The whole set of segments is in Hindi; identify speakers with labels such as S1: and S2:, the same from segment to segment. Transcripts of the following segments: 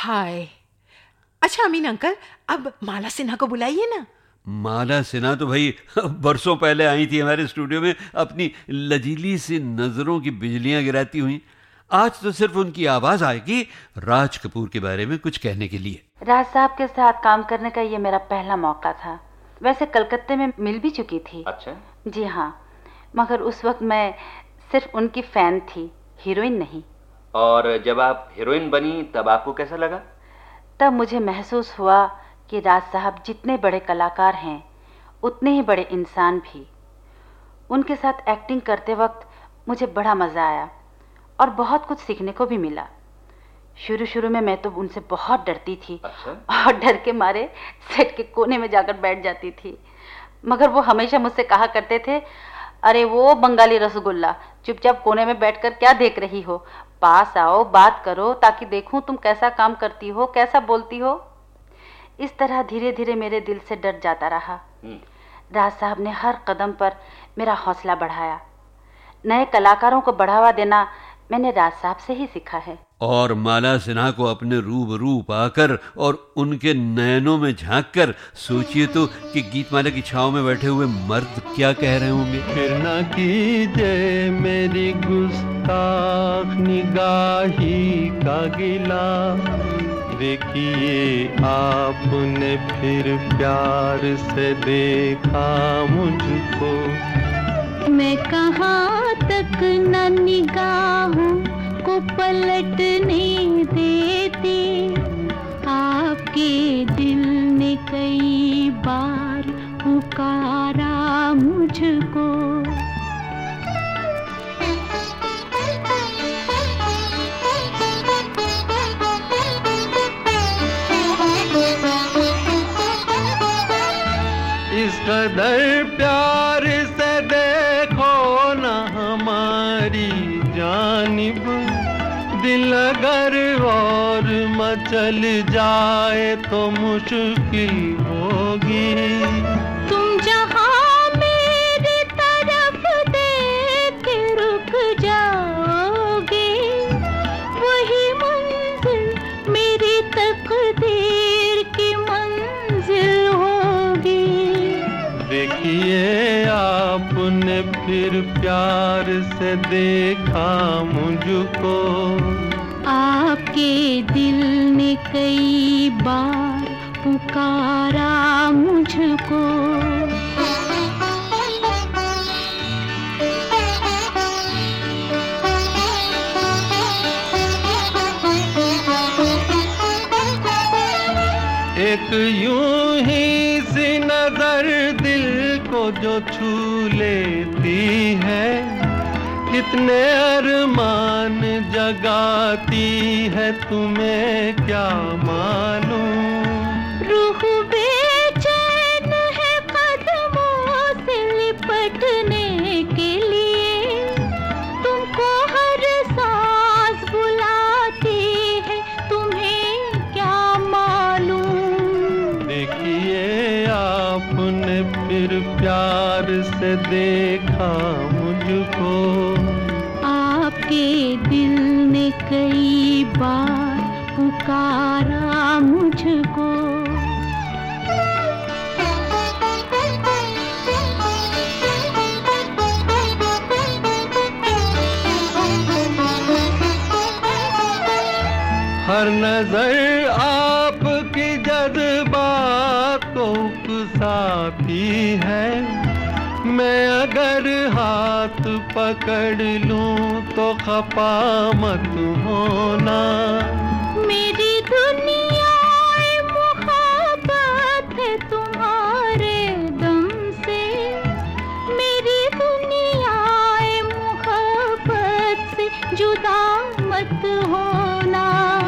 S1: हाय। अच्छा अमीन अंकल, अब माला सिन्हा को बुलाइए ना।
S2: माला सिन्हा तो भाई बरसों पहले आई थी हमारे स्टूडियो में, अपनी लजीली सी नजरों की बिजलियां गिराती हुई। आज तो सिर्फ उनकी आवाज आएगी राज कपूर के बारे में कुछ कहने के लिए।
S3: राज साहब के साथ काम करने का ये मेरा पहला मौका था। वैसे कलकत्ते में मिल भी चुकी थी।
S4: अच्छा?
S3: जी हाँ, मगर उस वक्त मैं सिर्फ उनकी फैन थी, हीरोइन नहीं।
S4: और जब आप हीरोइन बनी तब आपको कैसा लगा?
S3: तब मुझे महसूस हुआ कि राज साहब जितने बड़े कलाकार हैं उतने ही बड़े इंसान भी। उनके साथ एक्टिंग करते वक्त मुझे बड़ा मज़ा आया और बहुत कुछ सीखने को भी मिला। शुरू में मैं तो उनसे बहुत डरती थी।
S4: अच्छा?
S3: और डर के मारे सेट के कोने में जाकर बैठ जाती थी। मगर वो हमेशा मुझसे कहा करते थे, अरे वो बंगाली रसगुल्ला, चुपचाप कोने में बैठकर क्या देख रही हो, पास आओ, बात करो, ताकि देखूं तुम कैसा काम करती हो, कैसा बोलती हो। इस तरह धीरे धीरे मेरे दिल से डर जाता रहा। राज साहब ने हर कदम पर मेरा हौसला बढ़ाया। नए कलाकारों को बढ़ावा देना मैंने राज साहब से ही सीखा है।
S2: और माला सिन्हा को अपने रूबरू पाकर और उनके नयनों में झांककर सोचिए तो कि गीतमाला की छांव में बैठे हुए मर्द क्या कह रहे होंगे।
S5: फिर न कीजिए मेरी गुस्ताख निगाही का गिला, देखिए आपने फिर प्यार से देखा मुझको।
S6: मैं कहाँ तक न निगाहों को पलटने देती, आपके दिल ने कई बार पुकारा मुझको।
S5: इस कदर प्यार से देखो न हमारी जानिब, दिल अगर और मचल जाए तो मुश्किल होगी।
S6: तुम जहाँ मेरी तरफ देख के रुक जाओगे, वही मंजिल मेरी तकदीर की मंजिल होगी।
S5: देखिए आपने फिर प्यार से देखा मुझको,
S6: आपके दिल ने कई बार पुकारा मुझको।
S5: एक यूं ही सी नजर दिल को जो छू लेती है, कितने अरमान जगाती है तुम्हें क्या मालूम।
S6: रूह बेचैन है कदमों से लिपटने के लिए, तुमको हर सांस बुलाती है तुम्हें क्या मालूम।
S5: देखिए आपने फिर प्यार से देखा मुझको,
S6: आपके दिल ने कई बार पुकारा मुझको।
S5: हर नजर आपकी जज्बात को उकसाती है, मैं अगर हाथ पकड़ लूं तो खफा मत होना।
S6: मेरी दुनिया मुहब्बत है तुम्हारे दम से, मेरी दुनिया मुहब्बत से जुदा मत होना।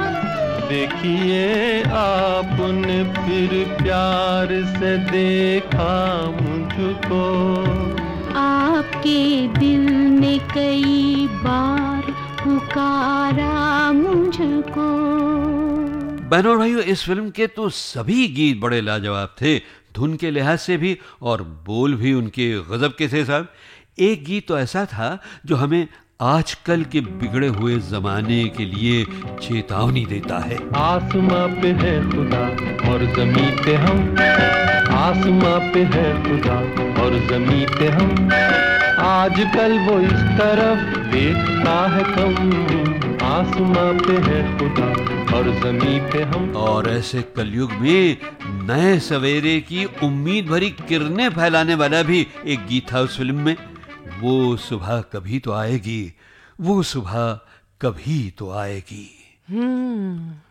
S5: देखिए आपने फिर प्यार से देखा मुझको,
S6: आपके दिल ने कई बार पुकारा मुझको।
S2: बहनों और भाइयों, इस फिल्म के तो सभी गीत बड़े लाजवाब थे, धुन के लिहाज से भी और बोल भी उनके गजब के थे साहब। एक गीत तो ऐसा था जो हमें आजकल के बिगड़े हुए जमाने के लिए चेतावनी देता है।
S5: आसमां पे है खुदा और जमीन पे हम, आसमां पे है खुदा और जमीन पे हम, आजकल वो इस तरफ देखता है कम, आसमां पे है खुदा और जमीन पे हम।
S2: और ऐसे कलयुग में नए सवेरे की उम्मीद भरी किरणें फैलाने वाला भी एक गीत था उस फिल्म में। वो सुबह कभी तो आएगी, वो सुबह कभी तो आएगी।